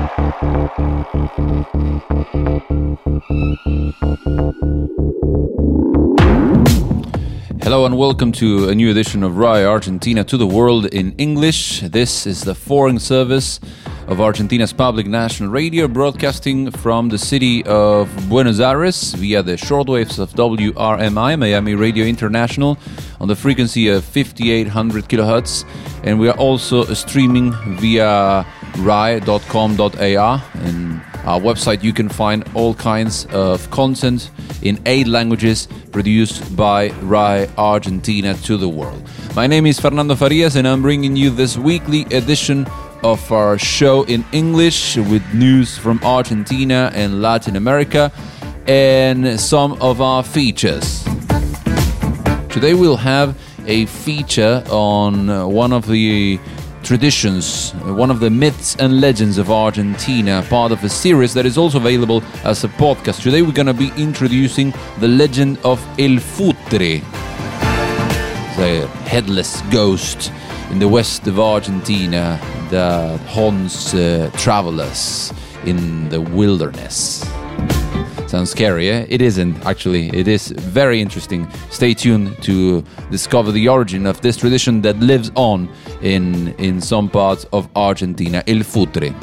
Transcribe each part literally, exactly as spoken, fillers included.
Hello and welcome to a new edition of R A I Argentina to the World in English. This is the foreign service of Argentina's public national radio, broadcasting from the city of Buenos Aires via the shortwaves of W R M I, Miami Radio International, on the frequency of fifty-eight hundred kilohertz. And we are also streaming via R A I dot com dot A R. And our website, you can find all kinds of content in eight languages produced by R A I Argentina to the world. My name is Fernando Farias and I'm bringing you this weekly edition of our show in English with news from Argentina and Latin America and some of our features. Today we'll have a feature on one of the traditions, one of the myths and legends of Argentina, part of a series that is also available as a podcast. Today we're going to be introducing the legend of El Futre, the headless ghost in the west of Argentina that haunts uh, travelers in the wilderness. Sounds scary, eh? It isn't, actually. It is very interesting. Stay tuned to discover the origin of this tradition that lives on in, in some parts of Argentina, El Futre.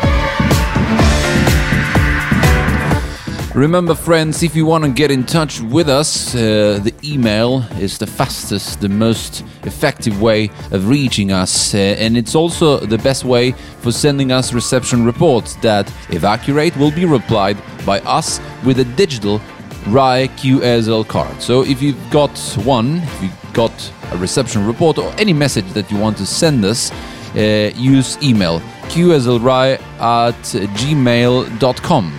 Remember, friends, if you want to get in touch with us, uh, the email is the fastest, the most effective way of reaching us. Uh, and it's also the best way for sending us reception reports that, if accurate, will be replied by us with a digital R A I Q S L card. So if you've got one, if you've got a reception report or any message that you want to send us, uh, use email q s l r a i at gmail dot com.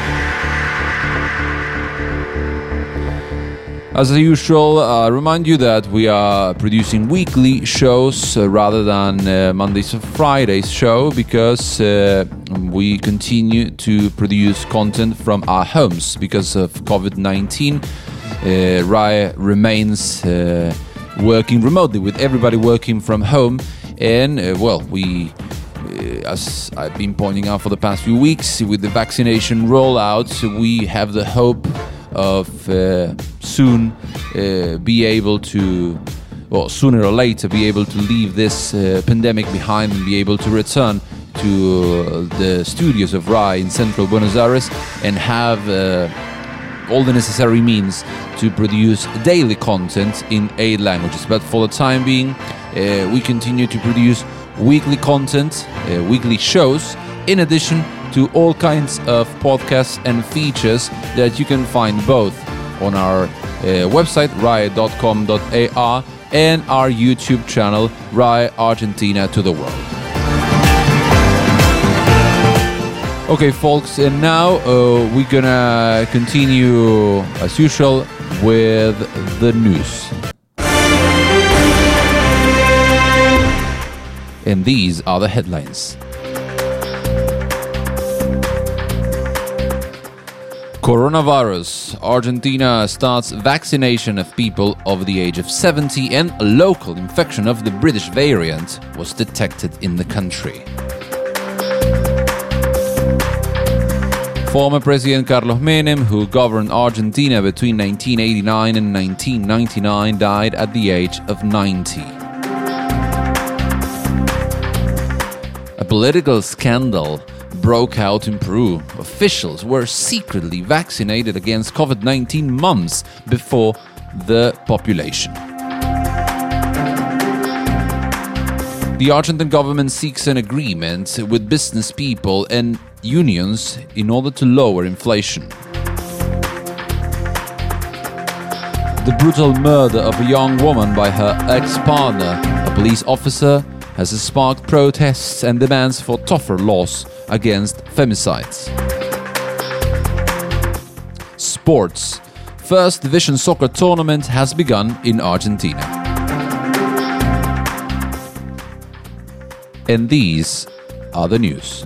As usual, I uh, remind you that we are producing weekly shows uh, rather than uh, Mondays and Fridays show because uh, we continue to produce content from our homes because of covid nineteen. Uh, R A I remains uh, working remotely with everybody working from home, and uh, well, we, uh, as I've been pointing out for the past few weeks, with the vaccination rollout, we have the hope of uh, soon uh, be able to, well, sooner or later be able to leave this uh, pandemic behind and be able to return to uh, the studios of R A I in central Buenos Aires and have uh, all the necessary means to produce daily content in eight languages. But for the time being, uh, we continue to produce weekly content, uh, weekly shows, in addition to all kinds of podcasts and features that you can find both on our uh, website, R A I dot com dot A R, and our YouTube channel, R A I Argentina to the World. Okay, folks, and now uh, we're gonna continue, as usual, with the news. And these are the headlines. Coronavirus. Argentina starts vaccination of people over the age of seventy, and a local infection of the British variant was detected in the country. Former President Carlos Menem, who governed Argentina between nineteen eighty-nine and nineteen ninety-nine, died at the age of ninety. A political scandal broke out in Peru. Officials were secretly vaccinated against covid nineteen months before the population. The Argentine government seeks an agreement with business people and unions in order to lower inflation. The brutal murder of a young woman by her ex-partner, a police officer, has sparked protests and demands for tougher laws against femicides. Sports. First Division soccer tournament has begun in Argentina. And these are the news.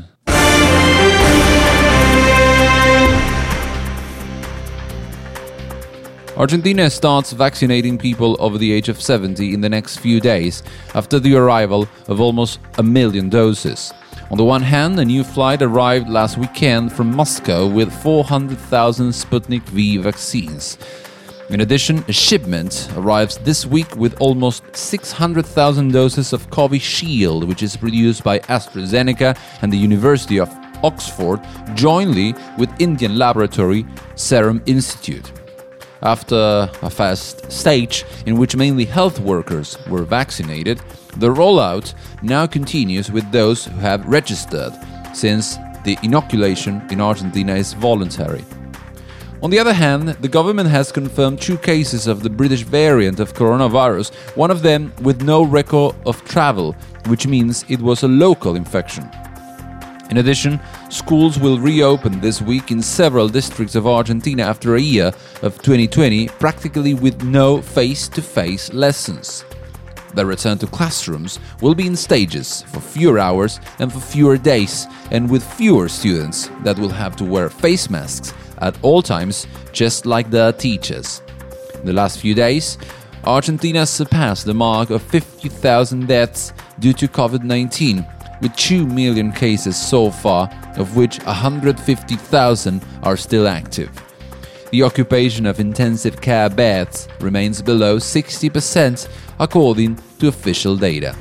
Argentina starts vaccinating people over the age of seventy in the next few days after the arrival of almost a million doses. On the one hand, a new flight arrived last weekend from Moscow with four hundred thousand Sputnik V vaccines. In addition, a shipment arrives this week with almost six hundred thousand doses of Covishield, which is produced by AstraZeneca and the University of Oxford, jointly with Indian laboratory Serum Institute. After a first stage in which mainly health workers were vaccinated, the rollout now continues with those who have registered, since the inoculation in Argentina is voluntary. On the other hand, the government has confirmed two cases of the British variant of coronavirus, one of them with no record of travel, which means it was a local infection. In addition, schools will reopen this week in several districts of Argentina after a year of twenty twenty practically with no face-to-face lessons. The return to classrooms will be in stages, for fewer hours and for fewer days, and with fewer students that will have to wear face masks at all times, just like their teachers. In the last few days, Argentina surpassed the mark of fifty thousand deaths due to COVID nineteen, with two million cases so far, of which one hundred fifty thousand are still active. The occupation of intensive care beds remains below sixty percent, according to official data.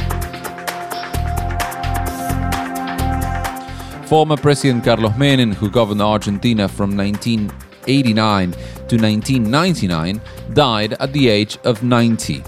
Former President Carlos Menem, who governed Argentina from nineteen eighty-nine to nineteen ninety-nine, died at the age of ninety.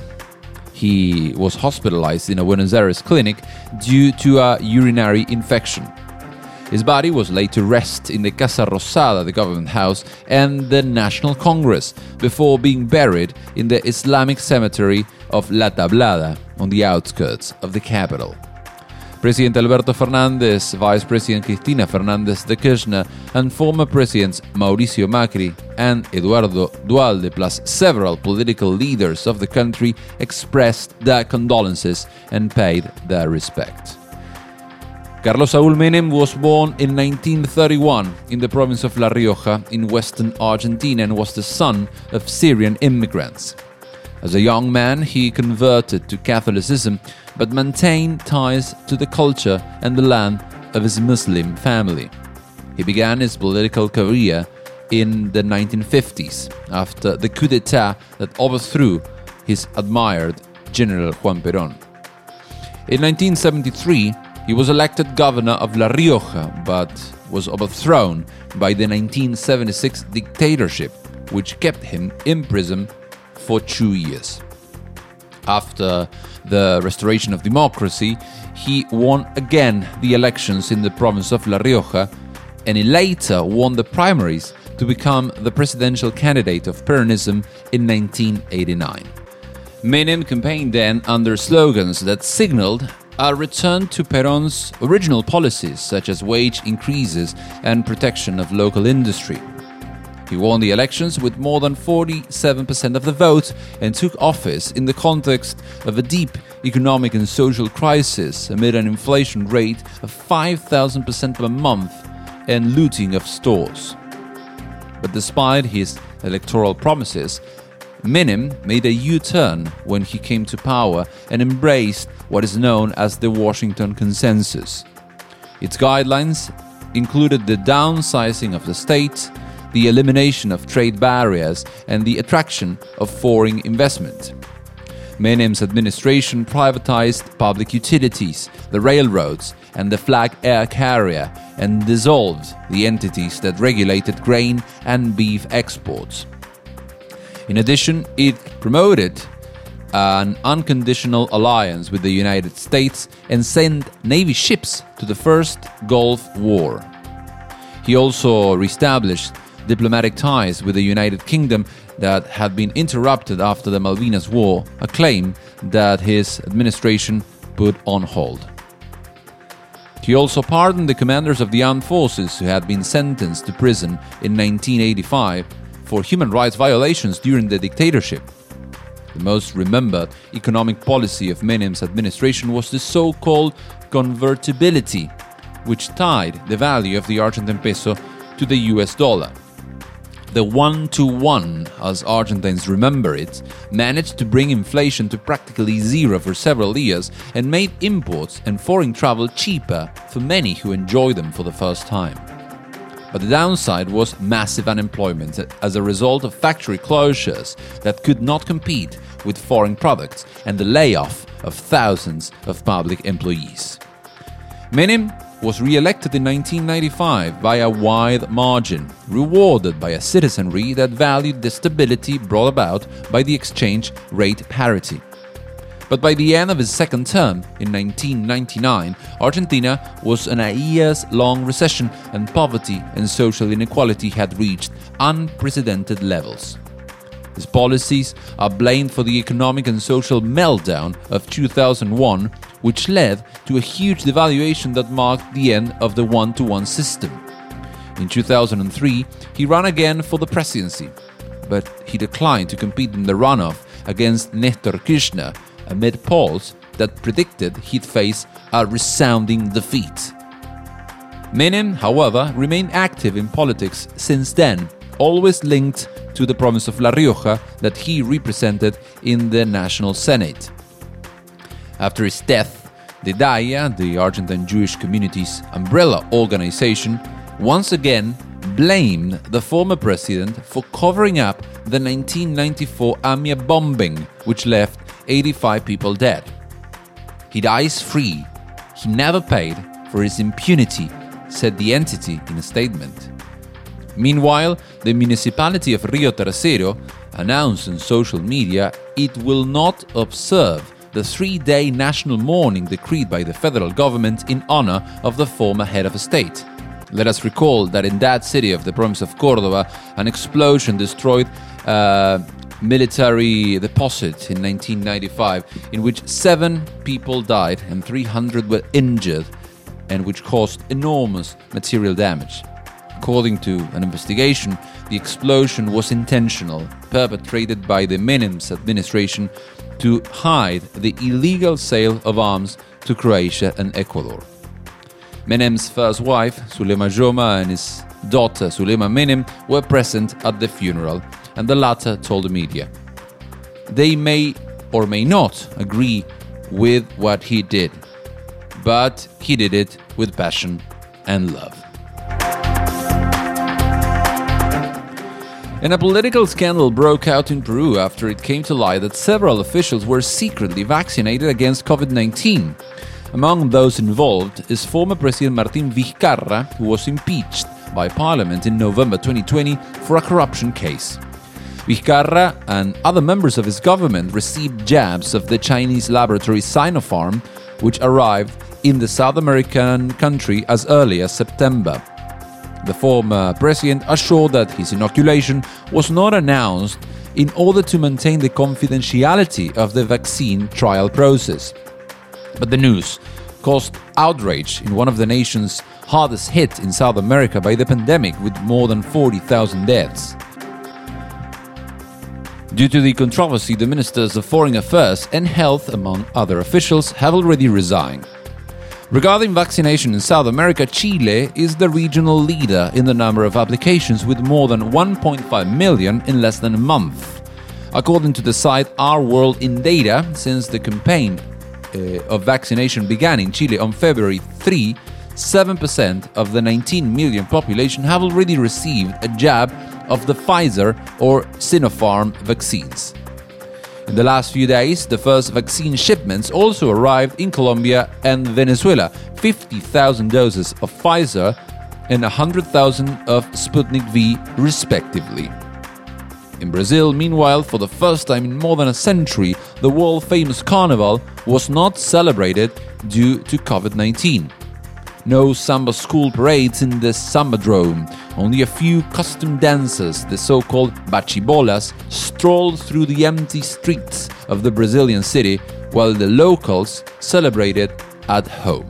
He was hospitalized in a Buenos Aires clinic due to a urinary infection. His body was laid to rest in the Casa Rosada, the government house, and the National Congress, before being buried in the Islamic cemetery of La Tablada, on the outskirts of the capital. President Alberto Fernández, Vice President Cristina Fernández de Kirchner, and former Presidents Mauricio Macri and Eduardo Duhalde, plus several political leaders of the country, expressed their condolences and paid their respect. Carlos Saúl Menem was born in nineteen thirty-one in the province of La Rioja in western Argentina and was the son of Syrian immigrants. As a young man, he converted to Catholicism but maintained ties to the culture and the land of his Muslim family. He began his political career in the nineteen fifties after the coup d'etat that overthrew his admired General Juan Perón. In nineteen seventy-three, he was elected governor of La Rioja but was overthrown by the nineteen seventy-six dictatorship, which kept him in prison for two years. After the restoration of democracy, he won again the elections in the province of La Rioja, and he later won the primaries to become the presidential candidate of Peronism in nineteen eighty-nine. Menem campaigned then under slogans that signaled a return to Perón's original policies, such as wage increases and protection of local industry. He won the elections with more than forty-seven percent of the vote and took office in the context of a deep economic and social crisis amid an inflation rate of five thousand percent per month and looting of stores. But despite his electoral promises, Menem made a U-turn when he came to power and embraced what is known as the Washington Consensus. Its guidelines included the downsizing of the state, the elimination of trade barriers, and the attraction of foreign investment. Menem's administration privatized public utilities, the railroads, and the flag air carrier, and dissolved the entities that regulated grain and beef exports. In addition, it promoted an unconditional alliance with the United States and sent Navy ships to the First Gulf War. He also reestablished diplomatic ties with the United Kingdom that had been interrupted after the Malvinas War, a claim that his administration put on hold. He also pardoned the commanders of the armed forces who had been sentenced to prison in nineteen eighty-five for human rights violations during the dictatorship. The most remembered economic policy of Menem's administration was the so-called convertibility, which tied the value of the Argentine peso to the U S dollar. The one-to-one, as Argentines remember it, managed to bring inflation to practically zero for several years and made imports and foreign travel cheaper for many who enjoy them for the first time. But the downside was massive unemployment as a result of factory closures that could not compete with foreign products and the layoff of thousands of public employees. Menem was re-elected in nineteen ninety-five by a wide margin, rewarded by a citizenry that valued the stability brought about by the exchange rate parity. But by the end of his second term, in nineteen ninety-nine, Argentina was in a years-long recession and poverty and social inequality had reached unprecedented levels. His policies are blamed for the economic and social meltdown of two thousand one, which led to a huge devaluation that marked the end of the one-to-one system. In two thousand three, he ran again for the presidency, but he declined to compete in the runoff against Nestor Kirchner, amid polls that predicted he'd face a resounding defeat. Menem, however, remained active in politics since then, always linked to the province of La Rioja that he represented in the National Senate. After his death, the DAIA, the Argentine Jewish Community's umbrella organization, once again blamed the former president for covering up the nineteen ninety-four AMIA bombing, which left eighty-five people dead. He dies free. He never paid for his impunity, said the entity in a statement. Meanwhile, the municipality of Rio Tercero announced on social media it will not observe the three-day national mourning decreed by the federal government in honor of the former head of state. Let us recall that in that city of the province of Córdoba, an explosion destroyed a military deposit in nineteen ninety-five, in which seven people died and three hundred were injured, and which caused enormous material damage. According to an investigation, the explosion was intentional, perpetrated by the Menem's administration to hide the illegal sale of arms to Croatia and Ecuador. Menem's first wife, Zulema Joma, and his daughter, Zulema Menem, were present at the funeral, and the latter told the media, "They may or may not agree with what he did, but he did it with passion and love." And a political scandal broke out in Peru after it came to light that several officials were secretly vaccinated against COVID nineteen. Among those involved is former President Martín Vizcarra, who was impeached by Parliament in November twenty twenty for a corruption case. Vizcarra and other members of his government received jabs of the Chinese laboratory Sinopharm, which arrived in the South American country as early as September. The former president assured that his inoculation was not announced in order to maintain the confidentiality of the vaccine trial process. But the news caused outrage in one of the nation's hardest hit in South America by the pandemic, with more than forty thousand deaths. Due to the controversy, the ministers of Foreign Affairs and Health, among other officials, have already resigned. Regarding vaccination in South America, Chile is the regional leader in the number of applications, with more than one point five million in less than a month. According to the site Our World in Data, since the campaign uh, of vaccination began in Chile on February third, seven percent of the nineteen million population have already received a jab of the Pfizer or Sinopharm vaccines. In the last few days, the first vaccine shipments also arrived in Colombia and Venezuela, fifty thousand doses of Pfizer and one hundred thousand of Sputnik V, respectively. In Brazil, meanwhile, for the first time in more than a century, the world-famous carnival was not celebrated due to COVID nineteen. No samba school parades in the Sambadrome. Only a few custom dancers, the so-called bachibolas, strolled through the empty streets of the Brazilian city, while the locals celebrated at home.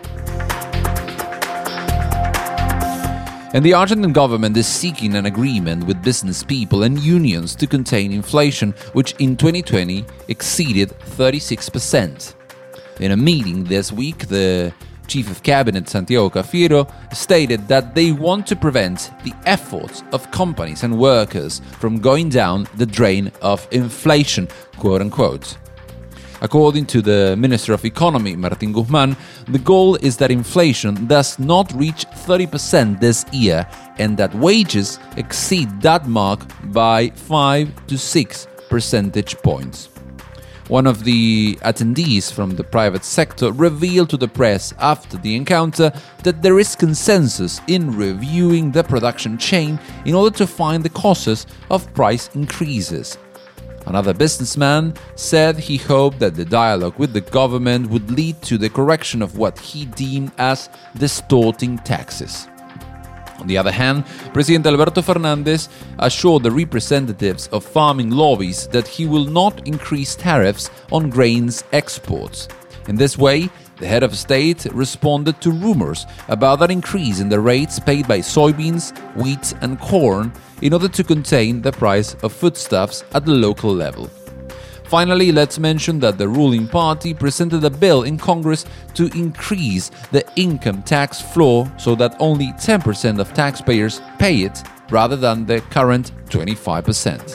And the Argentine government is seeking an agreement with business people and unions to contain inflation, which in twenty twenty exceeded thirty-six percent. In a meeting this week, the Chief of Cabinet Santiago Cafiero stated that they want to prevent the efforts of companies and workers from going down the drain of inflation, quote unquote. According to the Minister of Economy, Martín Guzmán, the goal is that inflation does not reach thirty percent this year and that wages exceed that mark by five to six percentage points. One of the attendees from the private sector revealed to the press after the encounter that there is consensus in reviewing the production chain in order to find the causes of price increases. Another businessman said he hoped that the dialogue with the government would lead to the correction of what he deemed as distorting taxes. On the other hand, President Alberto Fernández assured the representatives of farming lobbies that he will not increase tariffs on grains exports. In this way, the head of state responded to rumors about an increase in the rates paid by soybeans, wheat, and corn in order to contain the price of foodstuffs at the local level. Finally, let's mention that the ruling party presented a bill in Congress to increase the income tax floor so that only ten percent of taxpayers pay it rather than the current twenty-five percent.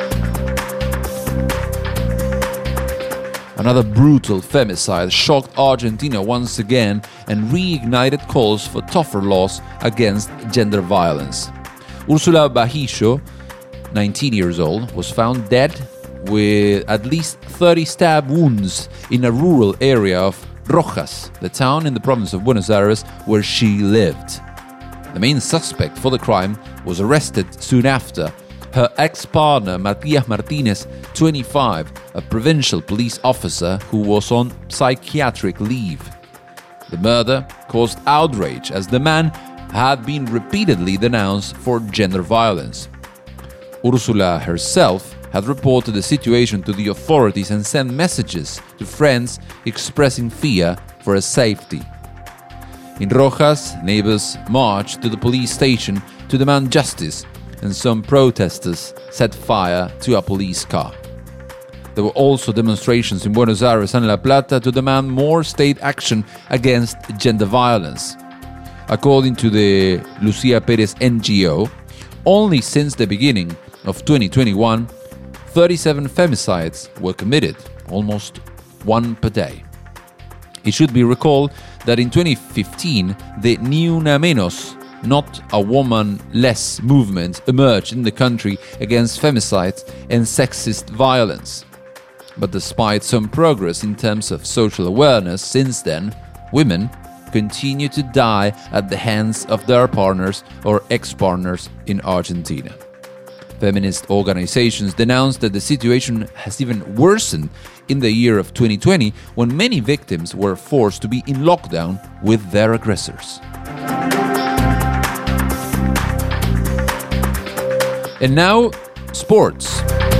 Another brutal femicide shocked Argentina once again and reignited calls for tougher laws against gender violence. Ursula Bajillo, nineteen years old, was found dead with at least thirty stab wounds in a rural area of Rojas, the town in the province of Buenos Aires where she lived. The main suspect for the crime was arrested soon after. Her ex-partner, Matias Martinez, twenty-five, a provincial police officer who was on psychiatric leave. The murder caused outrage as the man had been repeatedly denounced for gender violence. Ursula herself had reported the situation to the authorities and sent messages to friends expressing fear for her safety. In Rojas, neighbors marched to the police station to demand justice, and some protesters set fire to a police car. There were also demonstrations in Buenos Aires and La Plata to demand more state action against gender violence. According to the Lucia Perez N G O, only since the beginning of twenty twenty-one, thirty-seven femicides were committed, almost one per day. It should be recalled that in twenty fifteen, the Ni Una Menos, not a woman-less movement emerged in the country against femicides and sexist violence. But despite some progress in terms of social awareness since then, women continue to die at the hands of their partners or ex-partners in Argentina. Feminist organizations denounced that the situation has even worsened in the year of twenty twenty, when many victims were forced to be in lockdown with their aggressors. And now, sports.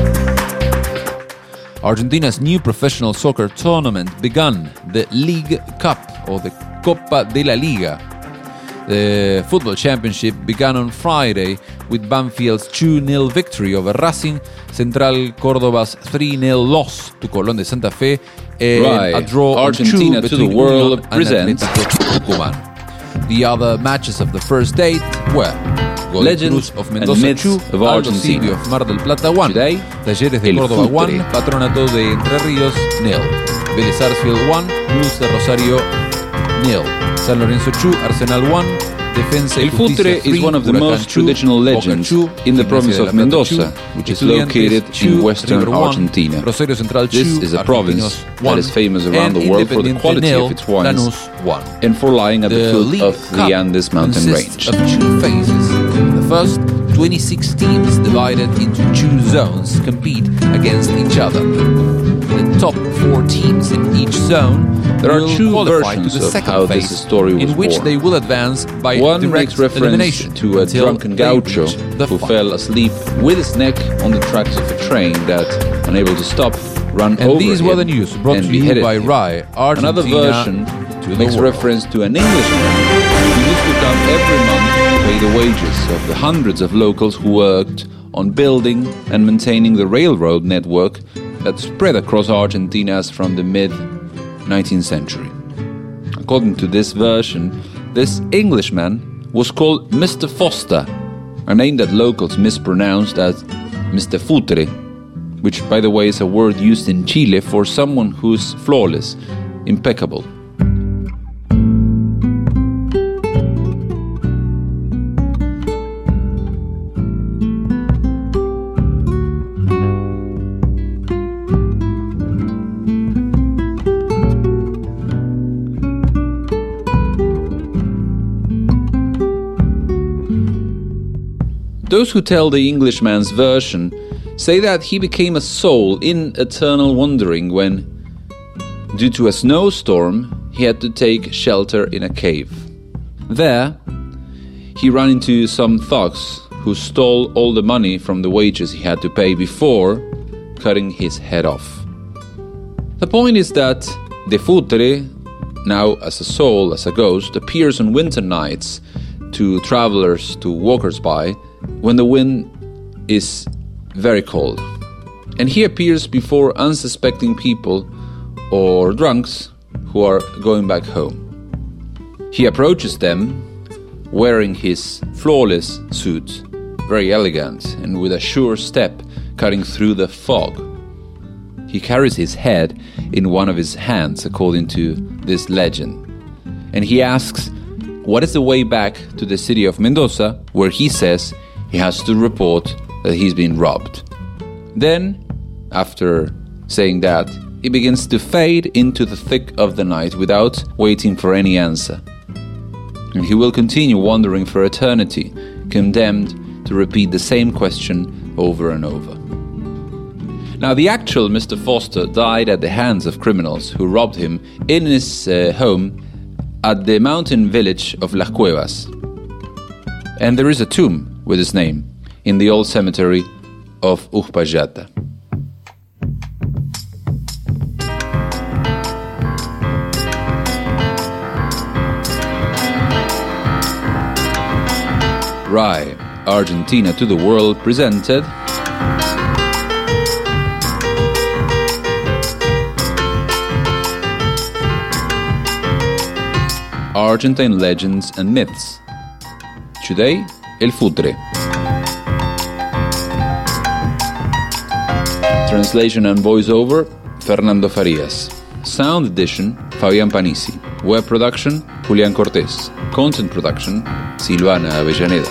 Argentina's new professional soccer tournament began, the League Cup, or the Copa de la Liga. The football championship began on Friday with Banfield's two nil victory over Racing, Central Córdoba's three nil loss to Colón de Santa Fe, and right. a draw Argentina on two to the between world Unión presents and Atlético Tucumán. The other matches of the first date were Godoy Legends Cruz of Mendoza two, of Aldo Argentina. Civi of Mar del Plata one, Today, Talleres de El Córdoba one, Futre. Patronato de Entre Ríos nil, Vélez Sarsfield one, Blues de Rosario nil, San Lorenzo two, Arsenal one, Defensa y El Justicia Futre is three, one of the Huracán most two, traditional Boca legends two, in the Gimnasia province de La of Plata Mendoza, two, which is Estudiantes located two, in western River one, Argentina. Rosario Central two, This is a province Argentinos that one, is famous around and the world for the Independiente quality nil, of its wines Lanús one. and for lying at the, The foot League of Cup the Andes mountain consists range. of two phases. The first, twenty-six teams divided into two zones compete against each other. The top four teams in each zone There are will two qualify versions to the of second how phase, this story was in which born. they will advance by One direct makes reference elimination to a until drunken they gaucho reach the who final. fell asleep with his neck on the tracks of a train that, unable to stop, ran And over these him were the news brought and to you beheaded by him. R A I, Argentina Another version to the makes world. reference to an Englishman who used to come every month to pay the wages of the hundreds of locals who worked on building and maintaining the railroad network that spread across Argentina from the mid-nineteenth century. according to this version, this Englishman was called Mister Foster, a name that locals mispronounced as Mister Futre, which, by the way, is a word used in Chile for someone who's flawless, impeccable. Those who tell the Englishman's version say that he became a soul in eternal wandering when, due to a snowstorm, he had to take shelter in a cave. There, he ran into some thugs who stole all the money from the wages he had to pay before cutting his head off. The point is that De Futre, now as a soul, as a ghost, appears on winter nights to travelers, to walkers-by, when the wind is very cold. And he appears before unsuspecting people or drunks who are going back home. He approaches them wearing his flawless suit, very elegant and with a sure step cutting through the fog. He carries his head in one of his hands, according to this legend. And he asks, what is the way back to the city of Mendoza, where he says he has to report that he's been robbed. Then, after saying that, he begins to fade into the thick of the night without waiting for any answer. And he will continue wandering for eternity, condemned to repeat the same question over and over. Now, the actual Mister Foster died at the hands of criminals who robbed him in his uh, home at the mountain village of Las Cuevas. And there is a tomb with his name in the old cemetery of Uspallata. R I, Argentina to the World presented Argentine Legends and Myths. Today, El Futre. Translation and voiceover, Fernando Farias. Sound edition, Fabián Panisi. Web production, Julián Cortés. Content production, Silvana Avellaneda.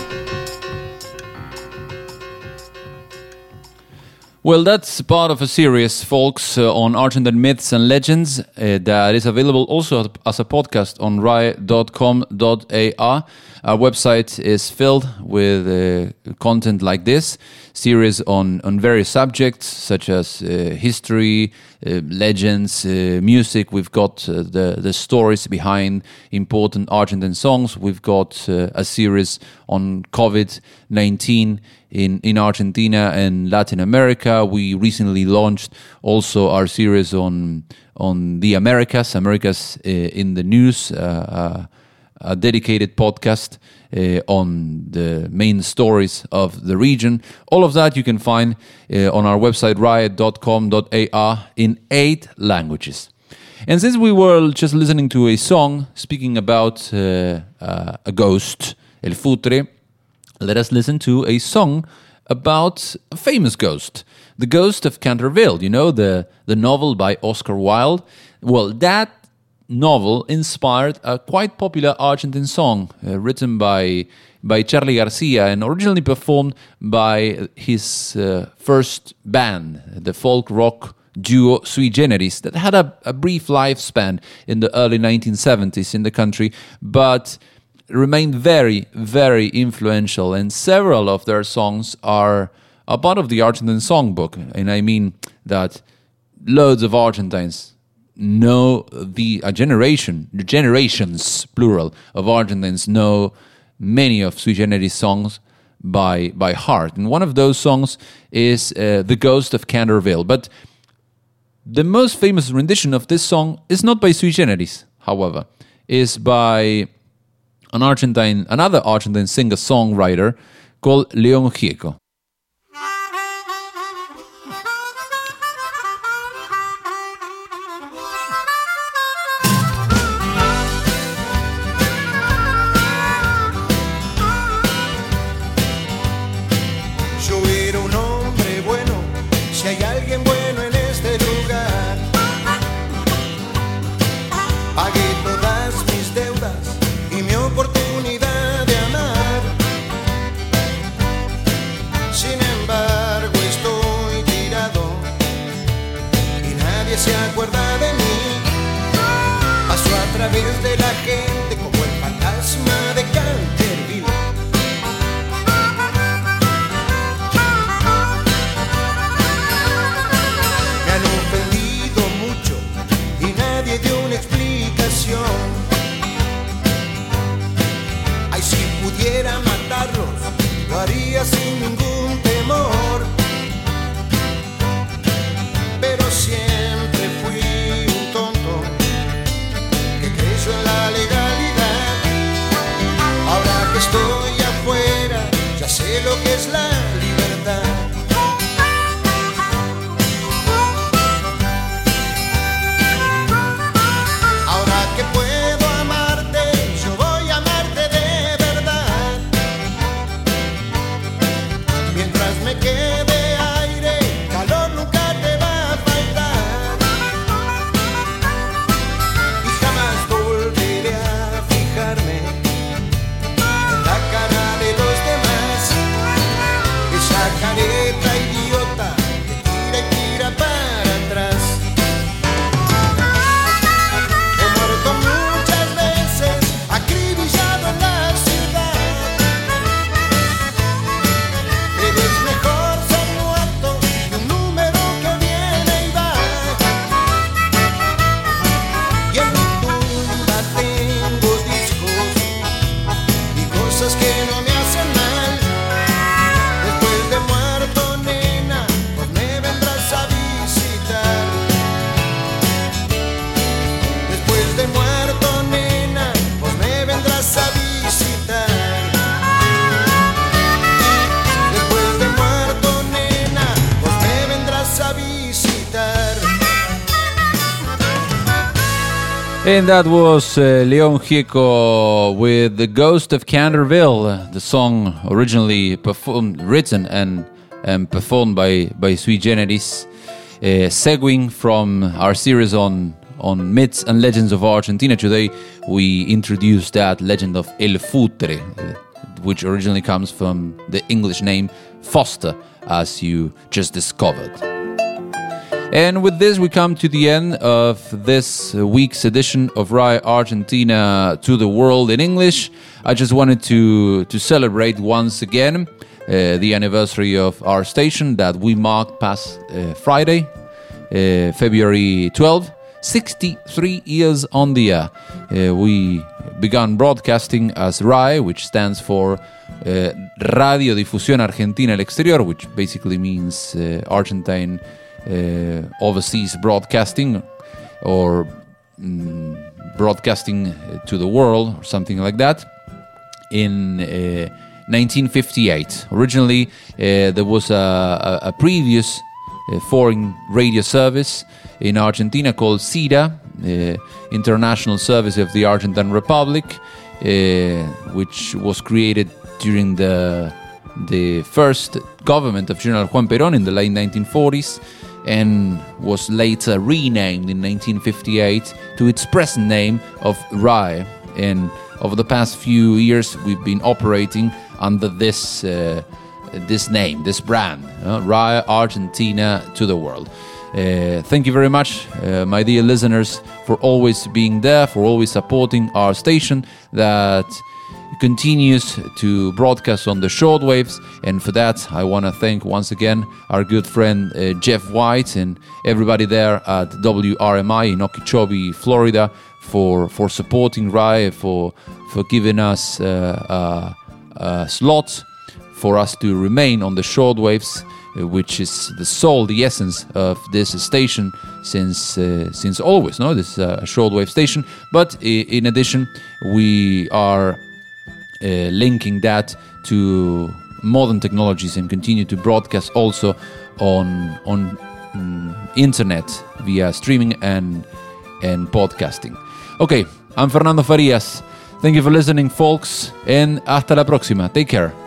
Well, that's part of a series, folks, uh, on Argentine myths and legends uh, that is available also as a podcast on r i dot com dot a r. Our website is filled with uh, content like this, series on, on various subjects such as uh, history, uh, legends, uh, music. We've got uh, the, the stories behind important Argentine songs. We've got uh, a series on covid nineteen in, in Argentina and Latin America. We recently launched also our series on on the Americas, Americas uh, in the news, uh, uh, a dedicated podcast uh, on the main stories of the region. All of that you can find uh, on our website, riot dot com dot a r, in eight languages. And since we were just listening to a song speaking about uh, uh, a ghost, El Futre, let us listen to a song about a famous ghost, the ghost of Canterville. You know, the, the novel by Oscar Wilde. Well, that novel inspired a quite popular Argentine song uh, written by by Charly Garcia and originally performed by his uh, first band, the folk rock duo Sui Generis, that had a, a brief lifespan in the early nineteen seventies in the country, but remained very, very influential, and several of their songs are a part of the Argentine songbook. And I mean that loads of Argentines know the a generation, generations plural of Argentines know many of Sui Generis songs by by heart. And one of those songs is uh, "The Ghost of Canterville." But the most famous rendition of this song is not by Sui Generis, however, is by an Argentine, another Argentine singer-songwriter called León Gieco. And that was uh, Leon Gieco with The Ghost of Canterville, the song originally performed, written and, and performed by, by Sui Generis, uh, segueing from our series on, on myths and legends of Argentina. Today we introduced that legend of El Futre, uh, which originally comes from the English name Foster, as you just discovered. And with this, we come to the end of this week's edition of R I Argentina to the World in English. I just wanted to, to celebrate once again uh, the anniversary of our station that we marked past uh, Friday, uh, February twelfth. sixty-three years on the air. Uh, we began broadcasting as R A I, which stands for uh, Radio Difusión Argentina al Exterior, which basically means uh, Argentine Uh, overseas broadcasting, or mm, broadcasting to the world, or something like that, in uh, nineteen fifty-eight. Originally, uh, there was a, a, a previous uh, foreign radio service in Argentina called C I D A, uh, International Service of the Argentine Republic, uh, which was created during the the first government of General Juan Perón in the late nineteen forties, and was later renamed in nineteen fifty-eight to its present name of R A I. And over the past few years, we've been operating under this uh, this name, this brand, uh, R A I Argentina to the World. Uh, thank you very much, uh, my dear listeners, for always being there, for always supporting our station that continues to broadcast on the shortwaves. And for that, I want to thank once again our good friend uh, Jeff White and everybody there at W R M I in Okeechobee, Florida, for for supporting R A I, for for giving us uh, a, a slot for us to remain on the shortwaves, uh, which is the soul, the essence of this station since uh, since always. No, this is a shortwave station. But uh, in addition, we are Uh, linking that to modern technologies and continue to broadcast also on on um, internet via streaming and and podcasting. Okay, I'm Fernando Farias. Thank you for listening, folks, and hasta la próxima. Take care.